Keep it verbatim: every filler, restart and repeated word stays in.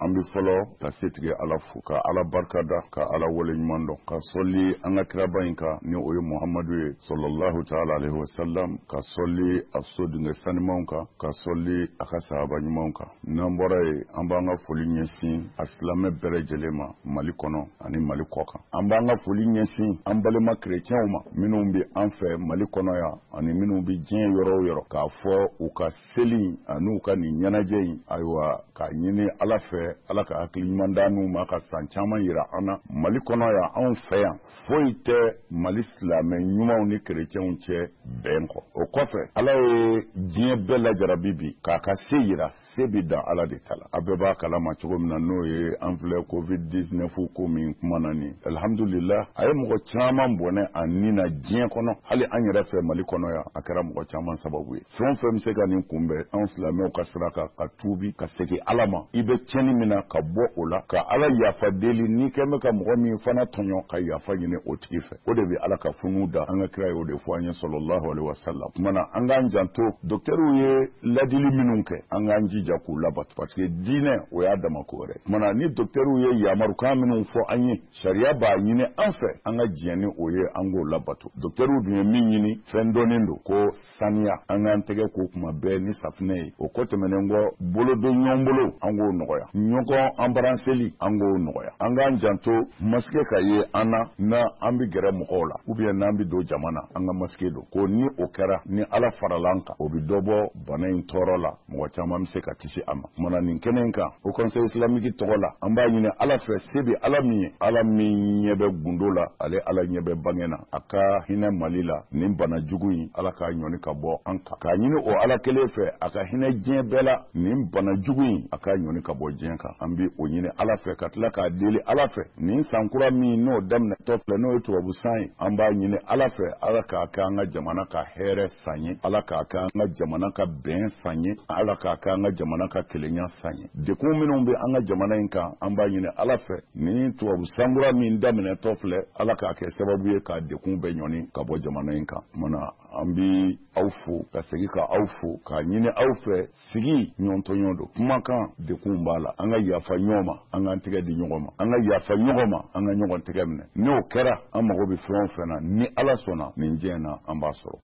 an bɛ fɔlɔ ka setigi Ala fo ka Ala barikada ka Ala wale ɲuman dɔn ka sɔli an ka kiraba in kan ni o ye Muhamadu ye sallallahu ta'ala alaihi wa sallam ka sɔli a so dingɛ sanimanw kan ka sɔli a ka sahaba ɲumanw kan n'an bɔra ye an b'an ka foli ɲɛsin a silamɛ bɛɛ lajɛlen ma Mali kɔnɔ ani Mali kɔ kan an b'an ka foli ɲɛsin an balima kerecɛnw ma minnu bɛ an fɛ Mali kɔnɔ yan ani minnu bɛ diɲɛ yɔrɔ o yɔrɔ k'a fɔ u ka seli ani u ka nin ɲɛnajɛ in ayiwa k'a ɲini Ala fɛ Ala ka hakili ɲuman d'an n'u ma ka san caman yira an na Mali kɔnɔ yan anw fɛ yan foyi tɛ Mali silamɛ ɲumanw ni kerecɛnw cɛ bɛn kɔ o kɔfɛ Ala ye diɲɛ bɛɛ lajarabi bi k'a ka se yira se bɛ dan Ala de ta la a bɛɛ b'a kalama cogo min na n'o ye an filɛ covid dix-neuf ko min kuma na nin alhamdulillah a ye mɔgɔ caman bɔnɛ a nin na diɲɛ kɔnɔ hali an yɛrɛ fɛ Mali kɔnɔ yan a kɛra mɔgɔ caman sababu ye fɛn o fɛn bɛ se ka nin kunbɛn anw silamɛw ka sira kan ka tuubi ka segin Ala ma i bɛ tiɲɛni min na ka bɔ o la ka Ala yafa deli n'i kɛn bɛ ka mɔgɔ min fana tɔɲɔ ka yafa ɲini o tigi fɛ o de bɛ Ala ka funu da an ka kira ye o de fɔ an ye sallallahu alaihi wa sallam tuma na an k'an janto docteurs ye ladili minnu kɛ an k'an jija k'u labato parce que diinɛ o y'a dama ko wɛrɛ tuma na ni docteurs ye yamarukan minnu fɔ an ye sariya b'a ɲini an fɛ an ka diɲɛ ni o ye an k'o labato docteurs dun ye min ɲini fɛn dɔnnen don ko saniya an k'an tɛgɛ ko kuma bɛɛ ni safinɛ ye o kɔ tɛmɛnen kɔ bolodon ɲɔgɔn bolo an k'o nɔgɔya ɲɔgɔn anbaranseli an k'o nɔgɔya an k'an janto masque ka ye an na na an bɛ gɛrɛ mɔgɔw la ou bien n'an bɛ don jama na an ka masque don ko ni o kɛra ni Ala farala an kan o bɛ dɔ bɔ bana in tɔɔrɔ la mɔgɔ caman bɛ se ka kisi a ma mana nin kɛnɛ in kan o conseil islamique tɔgɔ la an b'a ɲini Ala fɛ se bɛ Ala min ye Ala min ɲɛ bɛ gundo la ale Ala ɲɛ bɛ bange na a ka hinɛ Mali la nin bana jugu in Ala k'a ɲɔni ka bɔ an kan k'a ɲini o Ala kelen fɛ a ka hinɛ diɲɛ bɛɛ la nin bana jugu in a k'a ɲɔni ka bɔ diɲɛ kan an bɛ o ɲini Ala fɛ ka tila k'a deli Ala fɛ nin sankura min n'o daminɛtɔ filɛ n'o ye tubabu san ye an b'a ɲini Ala fɛ Ala k'a kɛ an ka jamana ka hɛrɛ san ye Ala k'a kɛ an ka jamana ka bɛn san ye Ala k'a kɛ an ka jamana ka kelenya san ye dekun minnu bɛ an ka jamana in kan an b'a ɲini Ala fɛ nin tubabu sankura min daminɛtɔ filɛ Ala k'a kɛ sababu ye ka dekun bɛɛ ɲɔni ka bɔ jamana in kan mana an bɛ aw fo ka segin ka aw fo k'a ɲini aw fɛ sigi ɲɔgɔntɔɲɔ don kumakan dekun b'a la an ka yafa ɲɔgɔn ma an k'an tɛgɛ di ɲɔgɔn ma an ka yafa ɲɔgɔn ma an ka ɲɔgɔn tɛgɛ minɛ n'o kɛra an mago bɛ fɛn o fɛn na ni Ala sɔnna nin diɲɛ na an b'a sɔrɔ